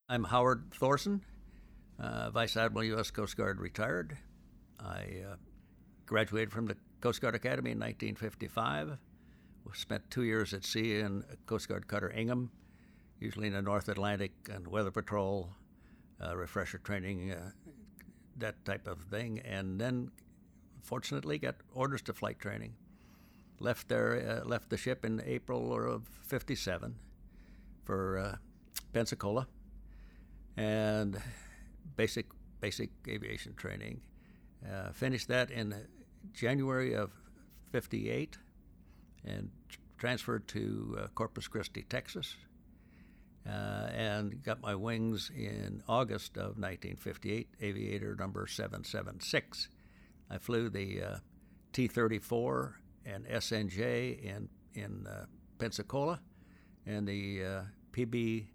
I'm Howard Thorson, Vice Admiral, U.S. Coast Guard, retired. I graduated from the Coast Guard Academy in 1955. Spent 2 years at sea in Coast Guard cutter Ingham, usually in the North Atlantic and weather patrol, refresher training, that type of thing. And then, fortunately, got orders to flight training. Left the ship in April of '57 for Pensacola, and basic aviation training. Finished that in January of '58, and transferred to Corpus Christi, Texas, and got my wings in August of 1958, aviator number 776. I flew the T-34 and SNJ in Pensacola, and the PB,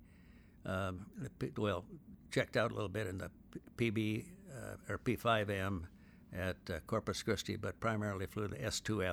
checked out a little bit in the PB or P5M at Corpus Christi, but primarily flew the S2F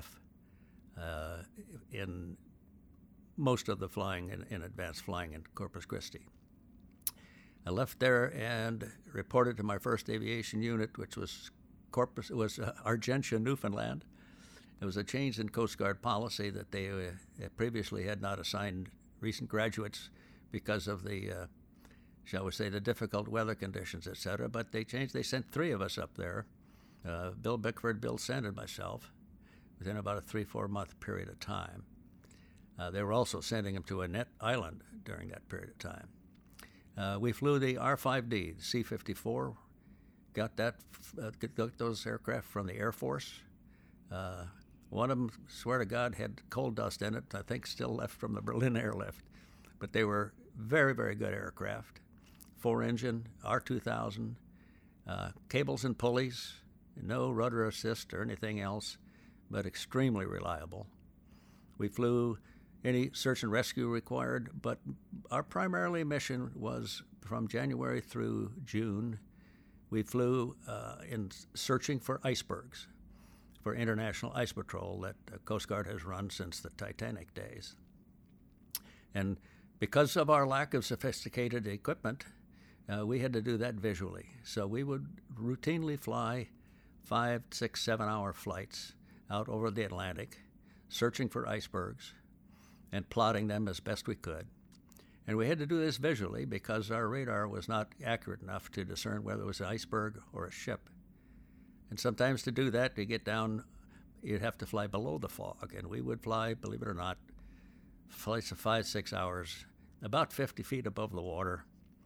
in most of the flying in advanced flying in Corpus Christi. I left there and reported to my first aviation unit, which was Argentia, Newfoundland. It was a change in Coast Guard policy that they previously had not assigned recent graduates because of the, shall we say, the difficult weather conditions, etc. But they changed. They sent 3 of us up there, Bill Bickford, Bill Send, and myself, within about a 3-4 month period of time. They were also sending them to Annette Island during that period of time. We flew the R-5D, the C-54, got those aircraft from the Air Force. One of them, swear to God, had coal dust in it, I think still left from the Berlin airlift. But they were very, very good aircraft. 4-engine, R2000, cables and pulleys, no rudder assist or anything else, but extremely reliable. We flew any search and rescue required, but our primary mission was from January through June. We flew in searching for icebergs for International Ice Patrol that the Coast Guard has run since the Titanic days. And because of our lack of sophisticated equipment, we had to do that visually. So we would routinely fly 5, 6, 7-hour flights out over the Atlantic, searching for icebergs and plotting them as best we could. And we had to do this visually because our radar was not accurate enough to discern whether it was an iceberg or a ship. And sometimes to do that, to get down, you'd have to fly below the fog. And we would fly, believe it or not, flights of 5, 6 hours, about 50 feet above the water.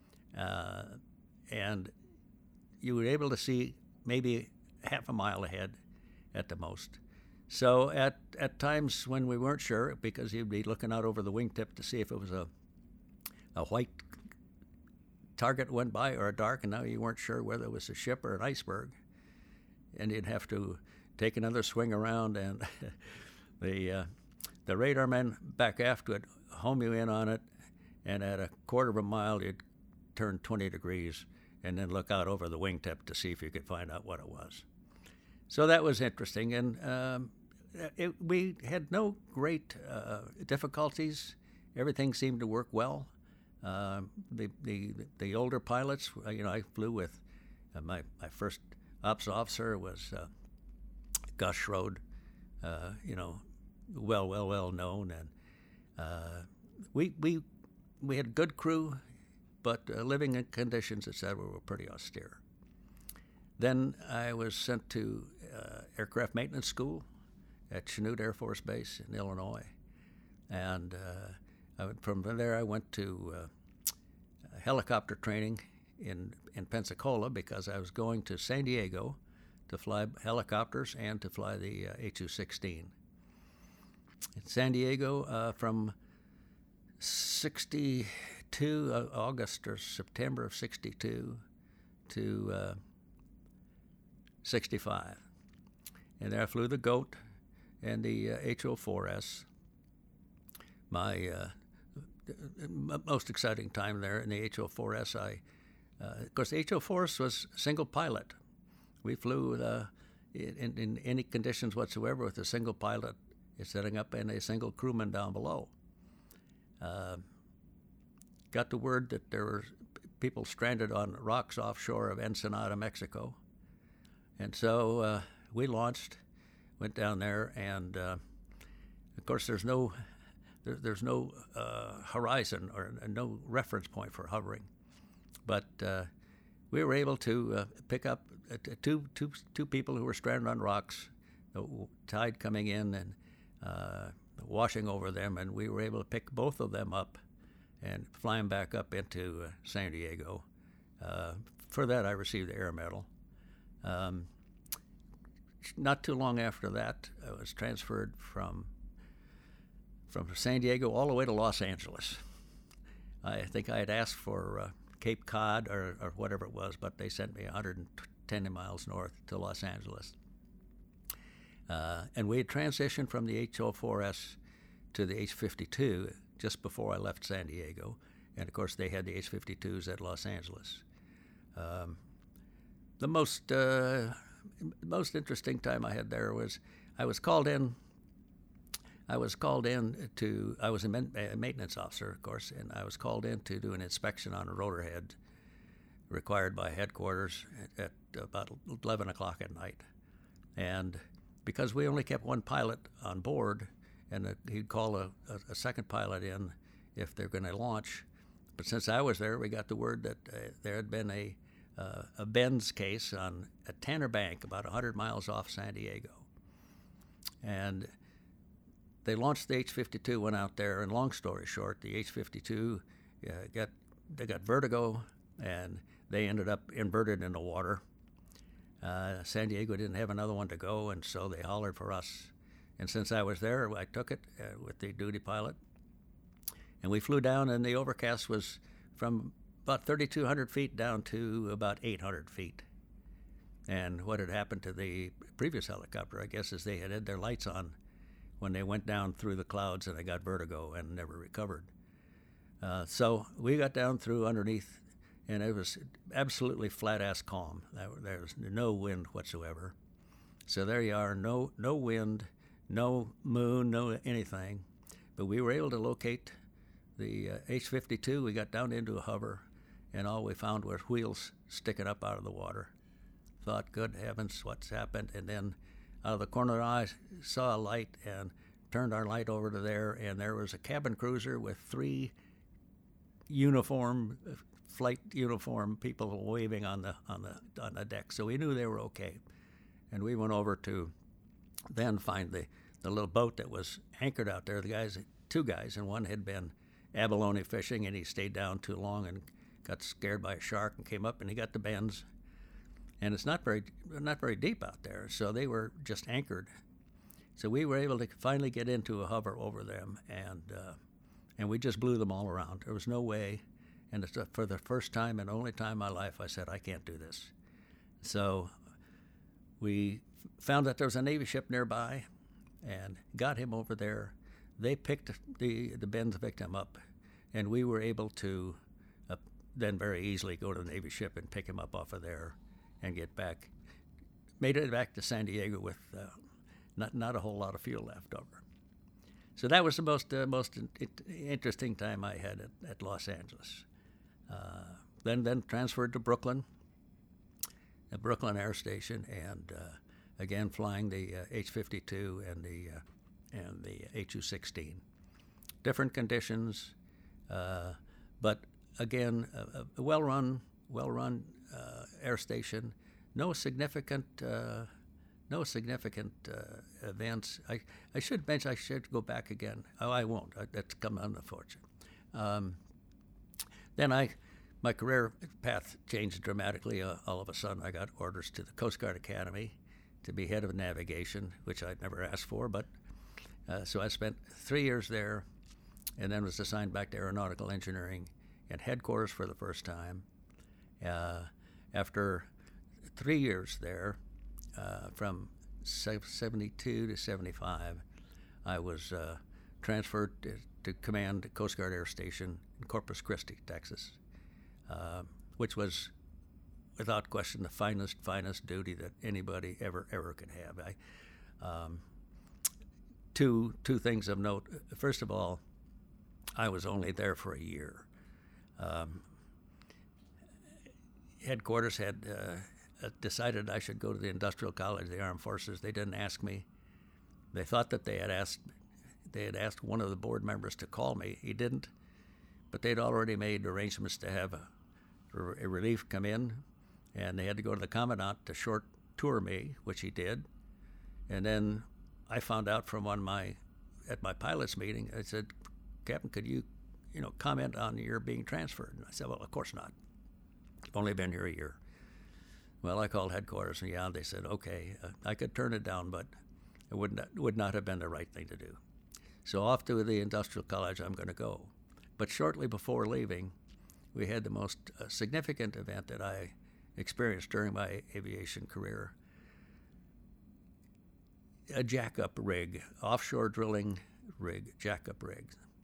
And you were able to see maybe half a mile ahead at the most. So at times when we weren't sure, because you'd be looking out over the wingtip to see if it was a white target went by or a dark, and now you weren't sure whether it was a ship or an iceberg. And you'd have to take another swing around, and the radar men back aft would home you in on it, and at a quarter of a mile you'd turn 20 degrees and then look out over the wingtip to see if you could find out what it was. So that was interesting, and we had no great difficulties. Everything seemed to work well. The older pilots, I flew with my first ops officer was Gus Schrode, well known, and we had good crew, but living conditions, etc., were pretty austere. Then I was sent to aircraft maintenance school at Chanute Air Force Base in Illinois, and from there I went to helicopter training in Pensacola because I was going to San Diego to fly helicopters and to fly the HU-16. In San Diego from 62, August or September of 62 to 65. And there I flew the Goat and the HO-4S. My most exciting time there in the HO-4S, of course, the HO-4S was single pilot. We flew in any conditions whatsoever with a single pilot setting up and a single crewman down below. Got the word that there were people stranded on rocks offshore of Ensenada, Mexico. And so we launched, went down there, and of course there's no horizon or no reference point for hovering. But we were able to pick up two people who were stranded on rocks, the tide coming in and washing over them, and we were able to pick both of them up and fly them back up into San Diego. For that, I received the Air Medal. Not too long after that, I was transferred from San Diego all the way to Los Angeles. I think I had asked for Cape Cod or whatever it was, but they sent me 110 miles north to Los Angeles. And we had transitioned from the H-04S to the H-52 just before I left San Diego. And of course, they had the H-52s at Los Angeles. The most interesting time I had there was I was called in to, I was a maintenance officer, of course, and I was called in to do an inspection on a rotor head required by headquarters at about 11 o'clock at night. And because we only kept one pilot on board, and he'd call a second pilot in if they're going to launch. But since I was there, we got the word that there had been a Benz case on a Tanner Bank about 100 miles off San Diego. And they launched the H-52, went out there, and long story short, the H-52 got vertigo, and they ended up inverted in the water. San Diego didn't have another one to go, and so they hollered for us. And since I was there, I took it with the duty pilot, and we flew down, and the overcast was from about 3,200 feet down to about 800 feet. And what had happened to the previous helicopter, I guess, is they had their lights on when they went down through the clouds, and they got vertigo and never recovered. So we got down through underneath, and it was absolutely flat-ass calm. There was no wind whatsoever. So there you are, no wind, no moon, no anything. But we were able to locate the H-52. We got down into a hover, and all we found were wheels sticking up out of the water. Thought, good heavens, what's happened? And then out of the corner of our eye, saw a light and turned our light over to there, and there was a cabin cruiser with three flight uniform people waving on the deck. So we knew they were okay. And we went over to then find the little boat that was anchored out there. Two guys, and one had been abalone fishing, and he stayed down too long and got scared by a shark and came up, and he got the bends. And it's not very deep out there, so they were just anchored. So we were able to finally get into a hover over them, and we just blew them all around. There was no way, and for the first time and only time in my life, I said, I can't do this. So we found that there was a Navy ship nearby, and got him over there. They picked the Benz victim up, and we were able to then very easily go to the Navy ship and pick him up off of there and get back. Made it back to San Diego with not a whole lot of fuel left over. So that was the most interesting time I had at Los Angeles. Then transferred to Brooklyn, the Brooklyn Air Station, and again flying the H-52 and the HU-16. Different conditions, but again a well-run air station. No significant events. I should mention, I should go back again. Oh, I won't. That's come unfortunate. Then my career path changed dramatically. All of a sudden, I got orders to the Coast Guard Academy to be head of navigation, which I'd never asked for. But so I spent 3 years there, and then was assigned back to aeronautical engineering at headquarters for the first time. After 3 years there, from 72 to 75, I was transferred to command Coast Guard Air Station in Corpus Christi, Texas, which was, without question, the finest duty that anybody ever could have. Two things of note. First of all, I was only there for a year. headquarters had decided I should go to the Industrial College of the Armed Forces. They didn't ask me. They thought that they had asked one of the board members to call me. He didn't, but they'd already made arrangements to have a relief come in, and they had to go to the commandant to short tour me, which he did. And then I found out from at my pilot's meeting, I said, "Captain, could you comment on your being transferred?" And I said, "Well, of course not. I've only been here a year." Well, I called headquarters, and they said, okay, I could turn it down, but it would not have been the right thing to do. So off to the Industrial College I'm going to go. But shortly before leaving, we had the most significant event that I experienced during my aviation career. A jackup rig, offshore drilling rig, jackup rig.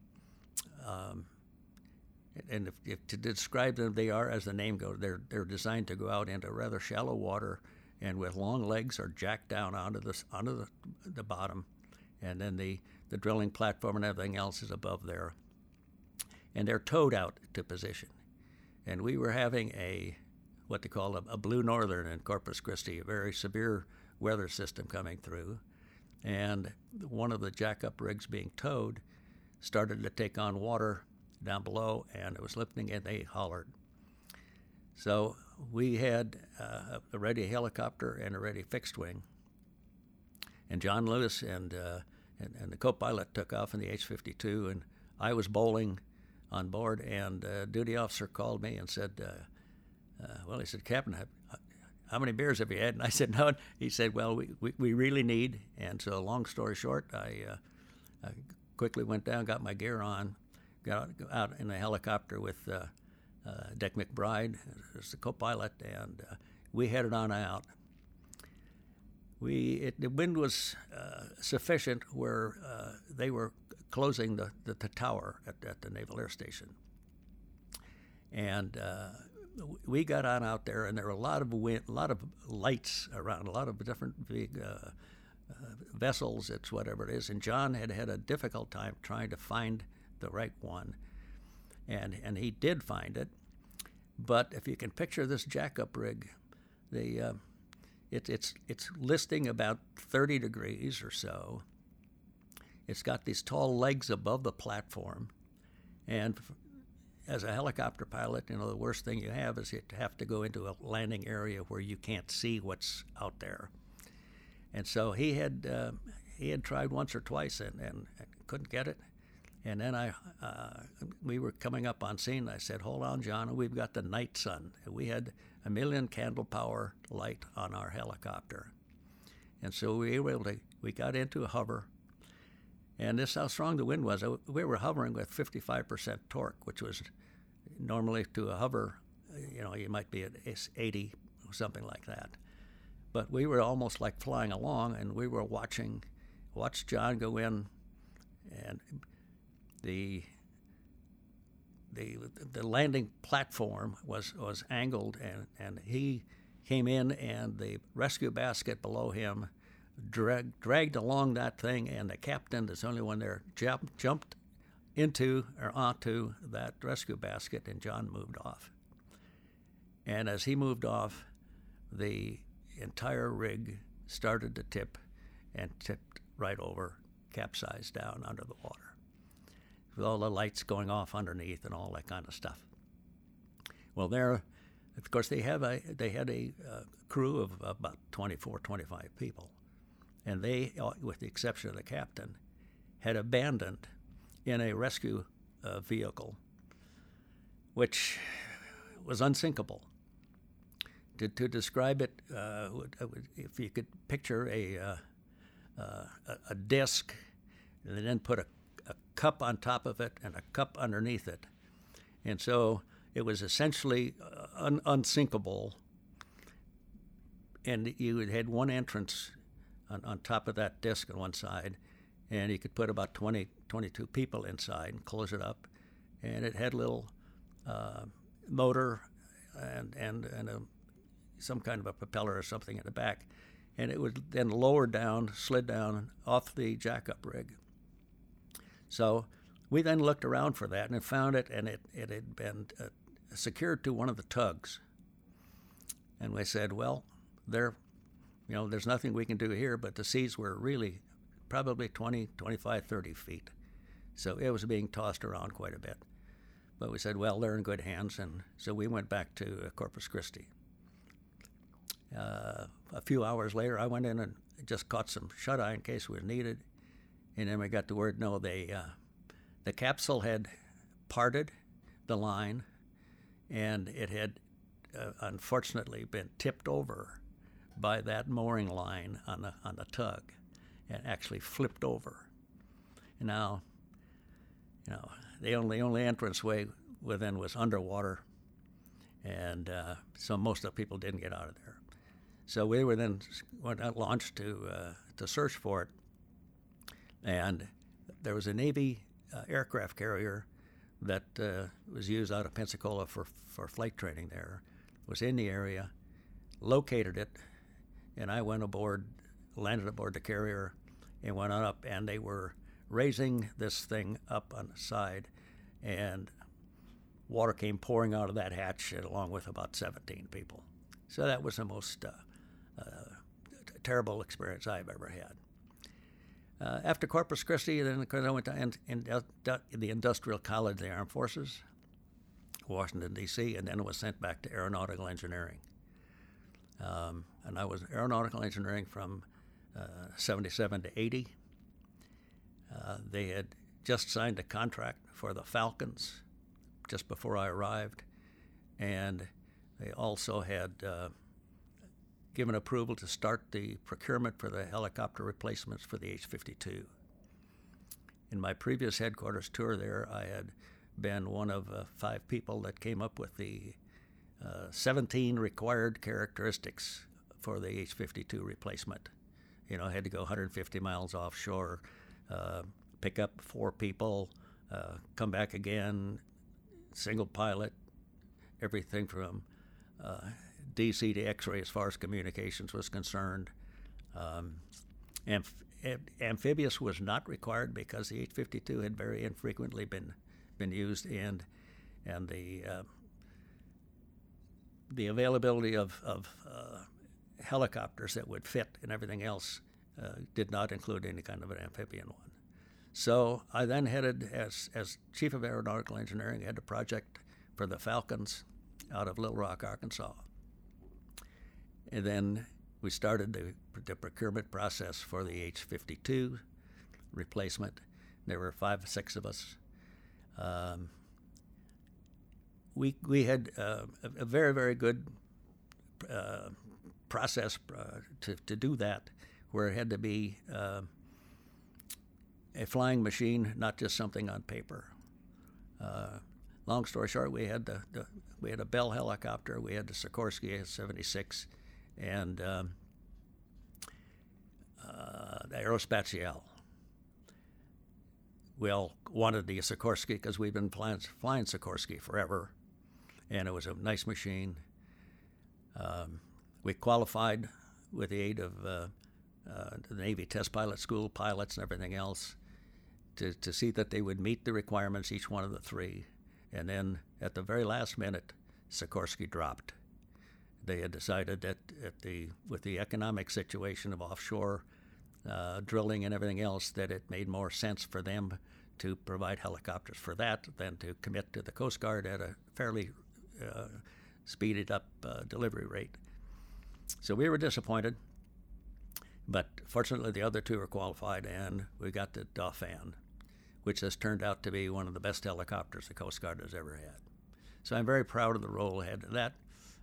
And if to describe them, they are, as the name goes, they're designed to go out into rather shallow water, and with long legs are jacked down onto the bottom, and then the drilling platform and everything else is above there, and they're towed out to position. And we were having what they call a blue northern in Corpus Christi, a very severe weather system coming through, and one of the jackup rigs being towed started to take on water down below, and it was lifting, and they hollered. So we had a ready helicopter and a ready fixed wing, and John Lewis and the co-pilot took off in the H-52, and I was bowling on board, and a duty officer called me and said, he said, "Captain, how many beers have you had?" And I said, "No." He said, "Well, we really need." And so long story short, I quickly went down, got my gear on, got out in a helicopter with Dick McBride as the co-pilot, and we headed on out. The wind was sufficient where they were closing the tower at the Naval Air Station. And we got on out there, and there were a lot of wind, a lot of lights around, a lot of different big vessels, it's whatever it is. And John had a difficult time trying to find the right one, and he did find it. But if you can picture this jackup rig, it's listing about 30 degrees or so. It's got these tall legs above the platform, and as a helicopter pilot, the worst thing you have is you have to go into a landing area where you can't see what's out there. And so he had tried once or twice and couldn't get it. And then we were coming up on scene. I said, "Hold on, John, we've got the night sun." We had 1 million candle power light on our helicopter. And so we got into a hover. And this is how strong the wind was. We were hovering with 55% torque, which was normally to a hover, you might be at 80 or something like that. But we were almost like flying along, and we were watched John go in, and the landing platform was angled, and he came in, and the rescue basket below him dragged along that thing, and the captain, that's the only one there, jumped into or onto that rescue basket, and John moved off. And as he moved off, the entire rig started to tip, and tipped right over, capsized down under the water, with all the lights going off underneath and all that kind of stuff. Well, there, of course, they had a crew of about 24, 25 people. And they, with the exception of the captain, had abandoned in a rescue vehicle, which was unsinkable. To describe it, if you could picture a disc, and then put a cup on top of it and a cup underneath it, and so it was essentially unsinkable. And you had one entrance on top of that disc on one side, and you could put about 22 people inside and close it up, and it had a little motor and some kind of a propeller or something in the back, and it would then slid down off the jackup rig. So we then looked around for that and found it, and it had been secured to one of the tugs. And we said, well, there's nothing we can do here, but the seas were really probably 20, 25, 30 feet. So it was being tossed around quite a bit. But we said, well, they're in good hands, and so we went back to Corpus Christi. A few hours later, I went in and just caught some shut-eye in case it was needed, and then we got the word, no, the capsule had parted the line, and it had unfortunately been tipped over by that mooring line on the tug, and actually flipped over. And now, the only entranceway within was underwater, and so most of the people didn't get out of there. So we were then launched to search for it, and there was a Navy aircraft carrier that was used out of Pensacola for flight training there, was in the area, located it, and I went aboard, landed aboard the carrier, and went on up, and they were raising this thing up on the side, and water came pouring out of that hatch along with about 17 people. So that was the most terrible experience I've ever had. After Corpus Christi, then I went to the Industrial College of the Armed Forces, Washington, D.C., and then was sent back to aeronautical engineering. And I was aeronautical engineering from 77 to 80. They had just signed a contract for the Falcons just before I arrived, and they also had given approval to start the procurement for the helicopter replacements for the H-52. In my previous headquarters tour there, I had been one of 5 people that came up with the 17 required characteristics for the H-52 replacement. I had to go 150 miles offshore, pick up 4 people, come back again, single pilot, everything from DC to X-ray as far as communications was concerned. Amphibious was not required because the H-52 had very infrequently been used, and the availability of helicopters that would fit and everything else did not include any kind of an amphibian one. So I then headed, as Chief of Aeronautical Engineering, had a project for the Falcons out of Little Rock, Arkansas. And then we started the procurement process for the H-52 replacement. There were 5 or 6 of us. We had a very, very good process to do that, where it had to be a flying machine, not just something on paper. Long story short, we had a Bell helicopter, we had the Sikorsky S-76, and the Aerospatiale. We all wanted the Sikorsky because we've been flying Sikorsky forever, and it was a nice machine. We qualified with the aid of the Navy Test Pilot School pilots and everything else to see that they would meet the requirements, each one of the 3. And then at the very last minute, Sikorsky dropped. They had decided that with the economic situation of offshore drilling and everything else, that it made more sense for them to provide helicopters for that than to commit to the Coast Guard at a fairly speeded up delivery rate. So we were disappointed, but fortunately the other 2 were qualified, and we got the Dauphin, which has turned out to be one of the best helicopters the Coast Guard has ever had. So I'm very proud of the role I had in that.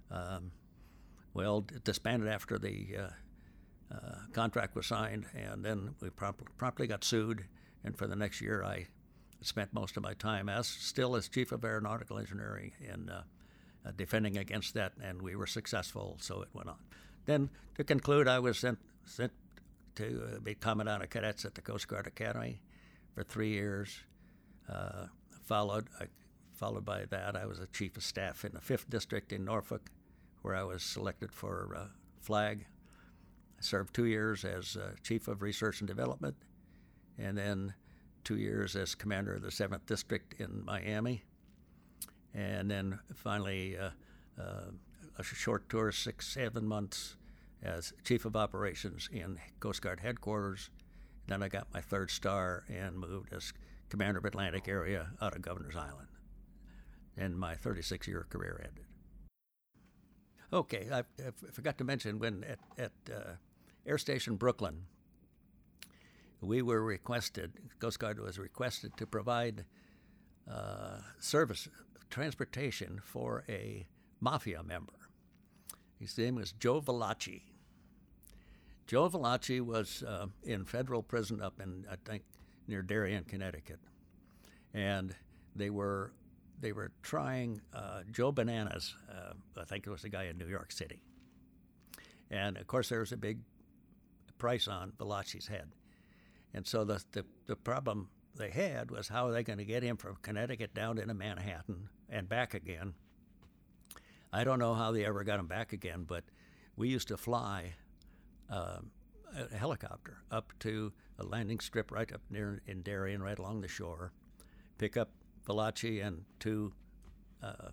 It disbanded after the contract was signed, and then we promptly got sued, and for the next year I spent most of my time still as Chief of Aeronautical Engineering in defending against that, and we were successful, so it went on. Then, to conclude, I was sent to be Commandant of Cadets at the Coast Guard Academy for 3 years. Followed by that, I was a Chief of Staff in the 5th District in Norfolk, where I was selected for flag. I served 2 years as Chief of Research and Development, and then 2 years as Commander of the 7th District in Miami. And then finally a short tour, 6-7 months, as Chief of Operations in Coast Guard headquarters. Then I got my 3rd star and moved as Commander of Atlantic Area out of Governor's Island. And my 36-year career ended. Okay, I forgot to mention when at Air Station Brooklyn, we were requested, Coast Guard was requested to provide service, transportation for a mafia member. His name was Joe Valachi. Joe Valachi was in federal prison up in, I think, near Darien, Connecticut. And they were trying Joe Bananas, I think it was a guy in New York City. And, of course, there was a big price on Valachi's head. And so the problem they had was how are they going to get him from Connecticut down into Manhattan and back again. I don't know how they ever got him back again, but we used to fly a helicopter up to a landing strip right up near in Darien, right along the shore, pick up Valachi and 2, I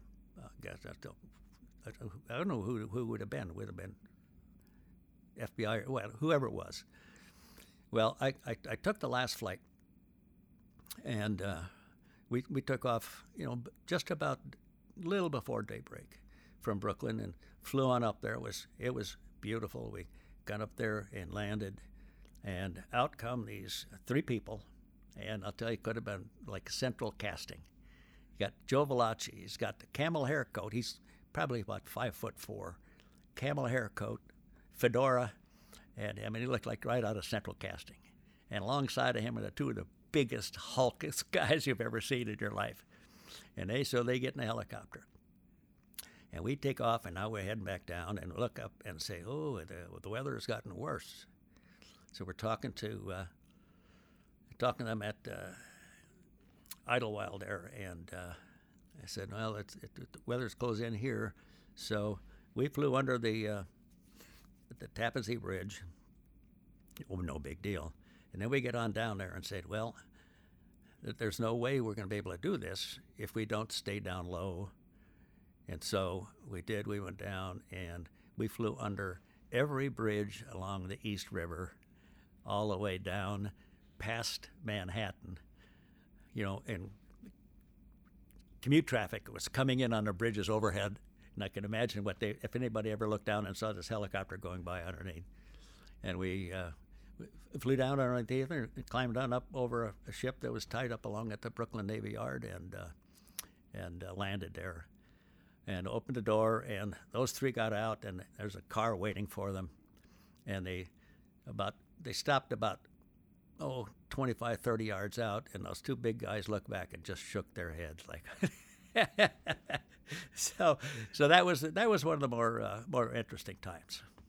don't know who would have been. Would have been FBI, or well, whoever it was. Well, I took the last flight, and we took off, just about a little before daybreak from Brooklyn and flew on up there. It was beautiful. We got up there and landed, and out come these 3 people, and I'll tell you, it could have been like central casting. You got Joe Valachi. He's got the camel hair coat. He's probably about 5'4", camel hair coat, fedora, and I mean, he looked like right out of central casting. And alongside of him are 2 of the biggest, hulkiest guys you've ever seen in your life. And so they get in a helicopter. And we take off, and now we're heading back down and look up and say, oh, the weather has gotten worse. So we're talking to them at Idlewild there, and I said, well, the weather's closed in here. So we flew under the Tappan Zee Bridge. Oh, no big deal. And then we get on down there and said, well, there's no way we're going to be able to do this if we don't stay down low. And so we did. We went down, and we flew under every bridge along the East River, all the way down past Manhattan, and commute traffic was coming in on the bridges overhead. And I can imagine if anybody ever looked down and saw this helicopter going by underneath. And we flew down underneath and climbed on up over a ship that was tied up along at the Brooklyn Navy Yard and landed there. And opened the door, and those 3 got out, and there's a car waiting for them. And they stopped about 25, 30 yards out, and those 2 big guys looked back and just shook their heads like. So that was one of the more interesting times.